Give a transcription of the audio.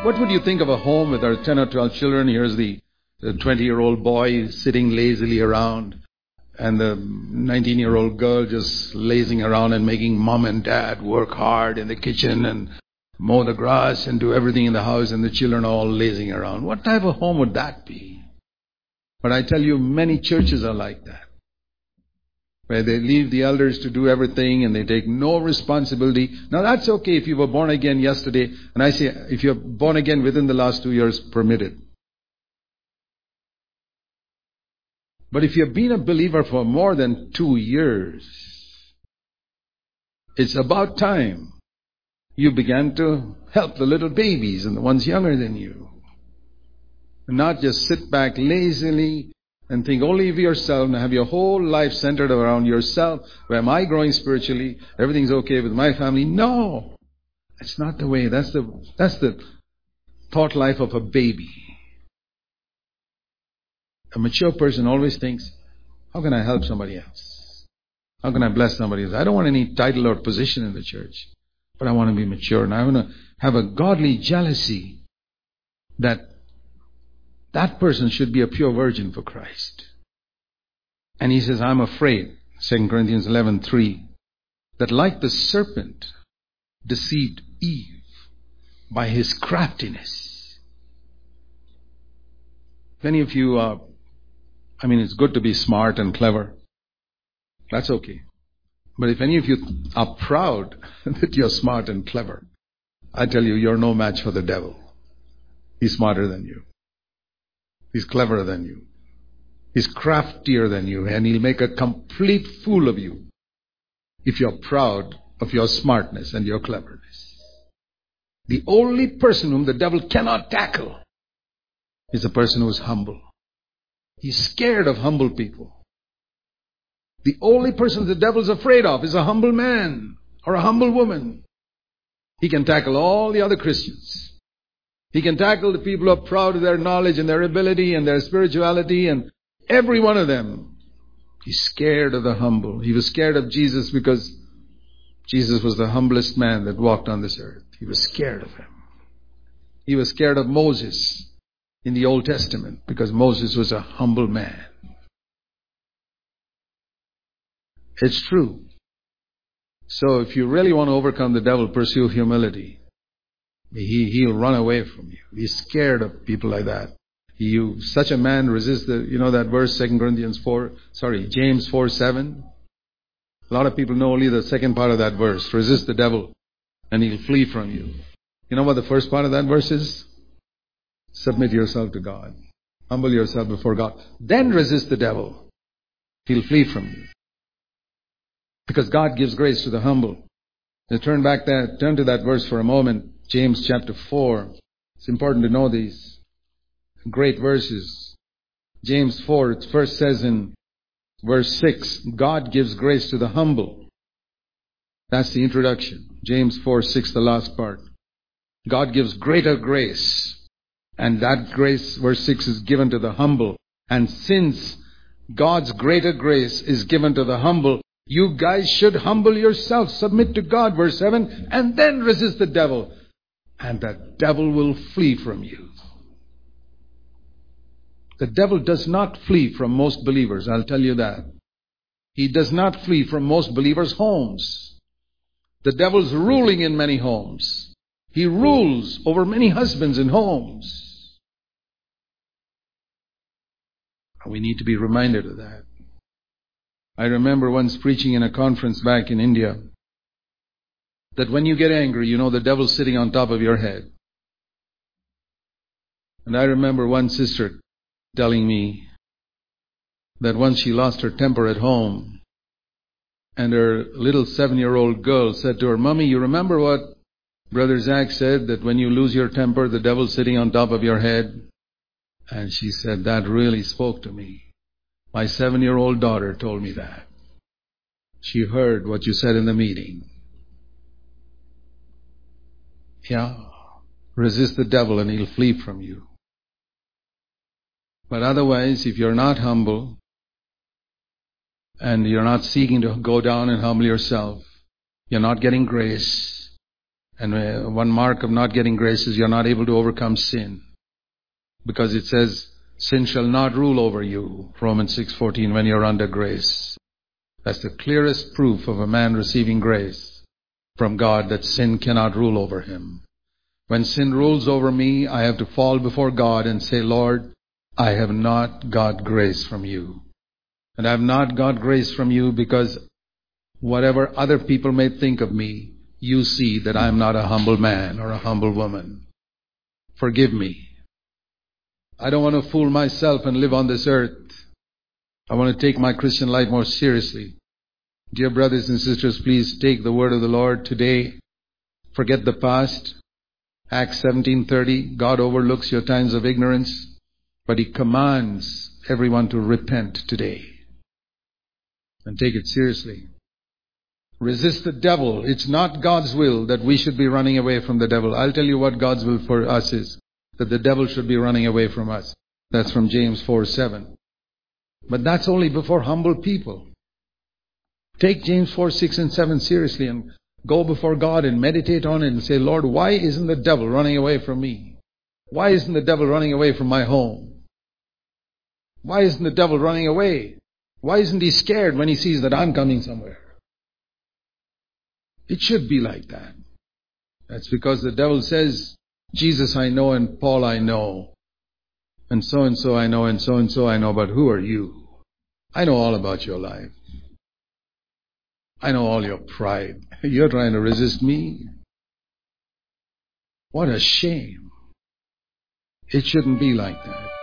What would you think of a home with our 10 or 12 children? Here's the 20-year-old boy sitting lazily around, and the 19-year-old girl just lazing around and making mom and dad work hard in the kitchen and mow the grass and do everything in the house, and the children are all lazing around. What type of home would that be? But I tell you, many churches are like that, where they leave the elders to do everything and they take no responsibility. Now that's okay if you were born again yesterday, and I say if you're born again within the last 2 years, permitted. But if you've been a believer for more than 2 years, it's about time you began to help the little babies and the ones younger than you. And not just sit back lazily and think only of yourself and have your whole life centered around yourself. Where am I growing spiritually? Everything's okay with my family. No, that's not the way. That's the thought life of a baby. A mature person always thinks, how can I help somebody else? How can I bless somebody else? I don't want any title or position in the church, but I want to be mature, and I want to have a godly jealousy that person should be a pure virgin for Christ. And he says, I'm afraid, 2 Corinthians 11:3, that like the serpent deceived Eve by his craftiness. Many of you it's good to be smart and clever. That's okay. But if any of you are proud that you're smart and clever, I tell you, you're no match for the devil. He's smarter than you. He's cleverer than you. He's craftier than you, and he'll make a complete fool of you if you're proud of your smartness and your cleverness. The only person whom the devil cannot tackle is a person who is humble. He's scared of humble people. The only person the devil's afraid of is a humble man or a humble woman. He can tackle all the other Christians. He can tackle the people who are proud of their knowledge and their ability and their spirituality, and every one of them. He's scared of the humble. He was scared of Jesus because Jesus was the humblest man that walked on this earth. He was scared of him. He was scared of Moses in the Old Testament because Moses was a humble man. It's true. So if you really want to overcome the devil, pursue humility. He'll run away from you. He's scared of people like that. Such a man resists that verse, James 4:7. A lot of people know only the second part of that verse. Resist the devil and he'll flee from you. You know what the first part of that verse is? Submit yourself to God. Humble yourself before God. Then resist the devil. He'll flee from you. Because God gives grace to the humble. Now turn to that verse for a moment. James chapter 4. It's important to know these great verses. James 4, it first says in verse 6, God gives grace to the humble. That's the introduction. James 4:6, the last part. God gives greater grace. And that grace, verse 6, is given to the humble. And since God's greater grace is given to the humble, you guys should humble yourselves, submit to God, verse 7, and then resist the devil. And the devil will flee from you. The devil does not flee from most believers, I'll tell you that. He does not flee from most believers' homes. The devil's ruling in many homes. He rules over many husbands and homes. We need to be reminded of that. I remember once preaching in a conference back in India that when you get angry, the devil's sitting on top of your head. And I remember one sister telling me that once she lost her temper at home, and her little 7-year-old girl said to her, Mommy, you remember what Brother Zach said, that when you lose your temper, the devil's sitting on top of your head? And she said, that really spoke to me. My 7-year-old daughter told me that. She heard what you said in the meeting. Yeah, resist the devil and he'll flee from you. But otherwise, if you're not humble, and you're not seeking to go down and humble yourself, you're not getting grace, And one mark of not getting grace is you're not able to overcome sin. Because it says, sin shall not rule over you, Romans 6:14, when you're under grace. That's the clearest proof of a man receiving grace from God, that sin cannot rule over him. When sin rules over me, I have to fall before God and say, Lord, I have not got grace from you. And I have not got grace from you because whatever other people may think of me, you see that I am not a humble man or a humble woman. Forgive me. I don't want to fool myself and live on this earth. I want to take my Christian life more seriously. Dear brothers and sisters, please take the word of the Lord today. Forget the past. Acts 17:30, God overlooks your times of ignorance, but He commands everyone to repent today. And take it seriously. Resist the devil. It's not God's will that we should be running away from the devil. I'll tell you what God's will for us is, that the devil should be running away from us. That's from James 4:7. But that's only before humble people. Take James 4:6 and 7 seriously and go before God and meditate on it and say, Lord, why isn't the devil running away from me? Why isn't the devil running away from my home? Why isn't the devil running away? Why isn't he scared when he sees that I'm coming somewhere? It should be like that. That's because the devil says, Jesus I know and Paul I know. And so I know and so I know, but who are you? I know all about your life. I know all your pride. You're trying to resist me? What a shame. It shouldn't be like that.